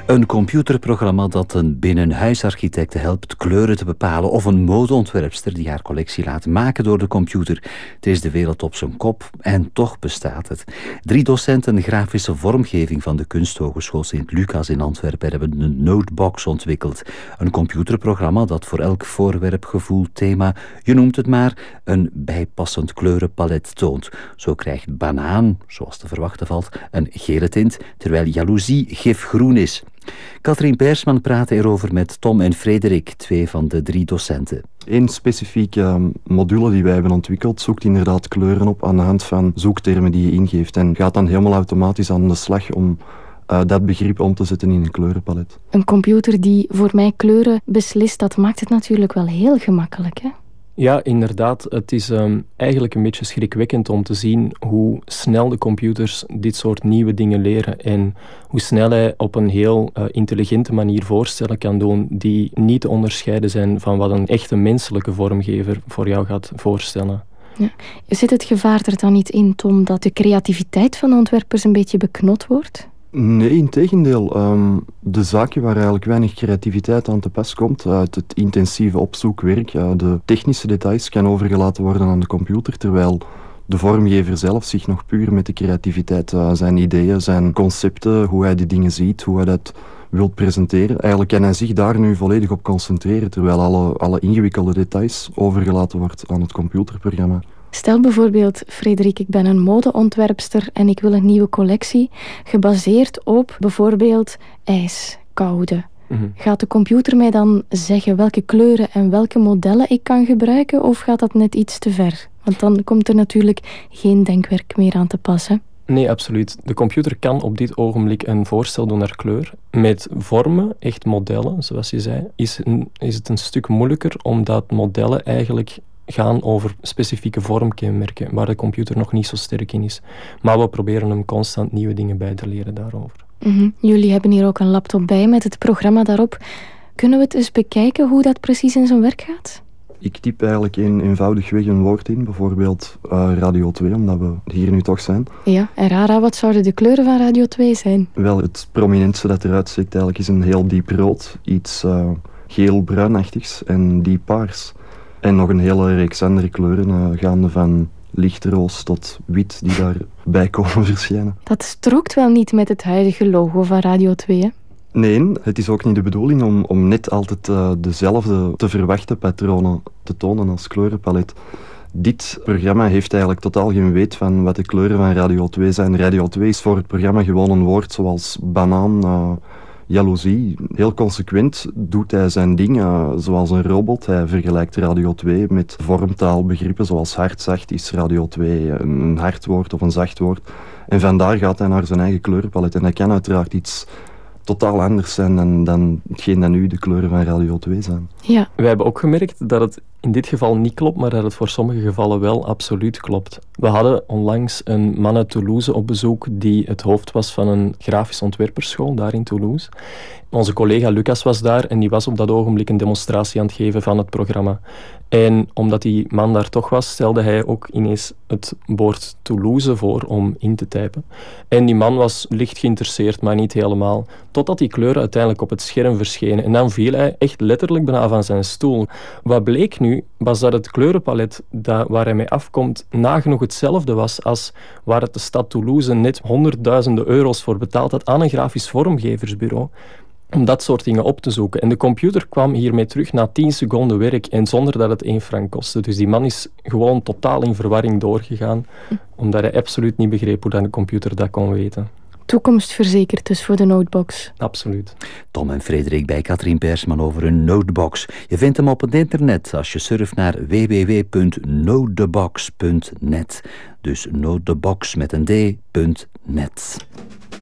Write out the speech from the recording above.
Een computerprogramma dat een binnenhuisarchitect helpt kleuren te bepalen of een modeontwerpster die haar collectie laat maken door de computer. Het is de wereld op zijn kop en toch bestaat het. 3 docenten grafische vormgeving van de Kunsthogeschool Sint-Lucas in Antwerpen hebben een Notebox ontwikkeld. Een computerprogramma dat voor elk voorwerp, gevoel, thema, je noemt het maar, een bijpassend kleurenpalet toont. Zo krijgt banaan, zoals te verwachten valt, een gele tint, terwijl jaloezie gifgroen is. Katrien Persman praatte erover met Tom en Frederik, 2 van de 3 docenten. Eén specifieke module die wij hebben ontwikkeld zoekt inderdaad kleuren op aan de hand van zoektermen die je ingeeft en gaat dan helemaal automatisch aan de slag om dat begrip om te zetten in een kleurenpalet. Een computer die voor mij kleuren beslist, dat maakt het natuurlijk wel heel gemakkelijk, hè? Ja, inderdaad. Het is eigenlijk een beetje schrikwekkend om te zien hoe snel de computers dit soort nieuwe dingen leren en hoe snel hij op een heel intelligente manier voorstellen kan doen die niet te onderscheiden zijn van wat een echte menselijke vormgever voor jou gaat voorstellen. Ja. Zit het gevaar er dan niet in, Tom, dat de creativiteit van ontwerpers een beetje beknot wordt? Nee, integendeel. De zaken waar eigenlijk weinig creativiteit aan te pas komt, uit het intensieve opzoekwerk, de technische details kan overgelaten worden aan de computer, terwijl de vormgever zelf zich nog puur met de creativiteit, zijn ideeën, zijn concepten, hoe hij die dingen ziet, hoe hij dat wilt presenteren. Eigenlijk kan hij zich daar nu volledig op concentreren, terwijl alle ingewikkelde details overgelaten wordt aan het computerprogramma. Stel bijvoorbeeld, Frederik, ik ben een modeontwerpster en ik wil een nieuwe collectie gebaseerd op bijvoorbeeld ijskoude. Gaat de computer mij dan zeggen welke kleuren en welke modellen ik kan gebruiken of gaat dat net iets te ver? Want dan komt er natuurlijk geen denkwerk meer aan te passen. Nee, absoluut. De computer kan op dit ogenblik een voorstel doen naar kleur. Met vormen, echt modellen, zoals je zei, is het een stuk moeilijker omdat modellen eigenlijk gaan over specifieke vormkenmerken waar de computer nog niet zo sterk in is. Maar we proberen hem constant nieuwe dingen bij te leren daarover. Jullie hebben hier ook een laptop bij met het programma daarop. Kunnen we het eens bekijken hoe dat precies in zijn werk gaat? Ik typ eigenlijk eenvoudigweg een woord in, bijvoorbeeld Radio 2, omdat we hier nu toch zijn. Ja, en Rara, wat zouden de kleuren van Radio 2 zijn? Wel, het prominentste dat eruit steekt eigenlijk is een heel diep rood, iets geel-bruinachtigs en diep paars. En nog een hele reeks andere kleuren, gaande van lichtroos tot wit, die daarbij komen verschijnen. Dat strookt wel niet met het huidige logo van Radio 2, hè? Nee, het is ook niet de bedoeling om net altijd dezelfde te verwachten patronen te tonen als kleurenpalet. Dit programma heeft eigenlijk totaal geen weet van wat de kleuren van Radio 2 zijn. Radio 2 is voor het programma gewoon een woord zoals banaan, jaloezie. Heel consequent doet hij zijn ding zoals een robot. Hij vergelijkt Radio 2 met vormtaalbegrippen zoals hard, zacht. Is Radio 2 een hard woord of een zacht woord? En vandaar gaat hij naar zijn eigen kleurenpalet. En dat kan uiteraard iets totaal anders zijn dan hetgeen dat nu de kleuren van Radio 2 zijn. Ja. We hebben ook gemerkt dat het in dit geval niet klopt, maar dat het voor sommige gevallen wel absoluut klopt. We hadden onlangs een man uit Toulouse op bezoek die het hoofd was van een grafisch ontwerperschool daar in Toulouse. Onze collega Lucas was daar en die was op dat ogenblik een demonstratie aan het geven van het programma. En omdat die man daar toch was, stelde hij ook ineens het woord Toulouse voor om in te typen. En die man was licht geïnteresseerd, maar niet helemaal. Totdat die kleuren uiteindelijk op het scherm verschenen. En dan viel hij echt letterlijk bijna van zijn stoel. Wat bleek nu, was dat het kleurenpalet waar hij mee afkomt nagenoeg hetzelfde was als waar het de stad Toulouse net honderdduizenden euro's voor betaald had aan een grafisch vormgeversbureau om dat soort dingen op te zoeken. En de computer kwam hiermee terug na 10 seconden werk en zonder dat het 1 frank kostte. Dus die man is gewoon totaal in verwarring doorgegaan, omdat hij absoluut niet begreep hoe de computer dat kon weten. Toekomstverzekerd dus voor de Notebox. Absoluut. Tom en Frederik bij Katrien Persman over een Notebox. Je vindt hem op het internet als je surft naar www.notebox.net. Dus notebox met een d.net.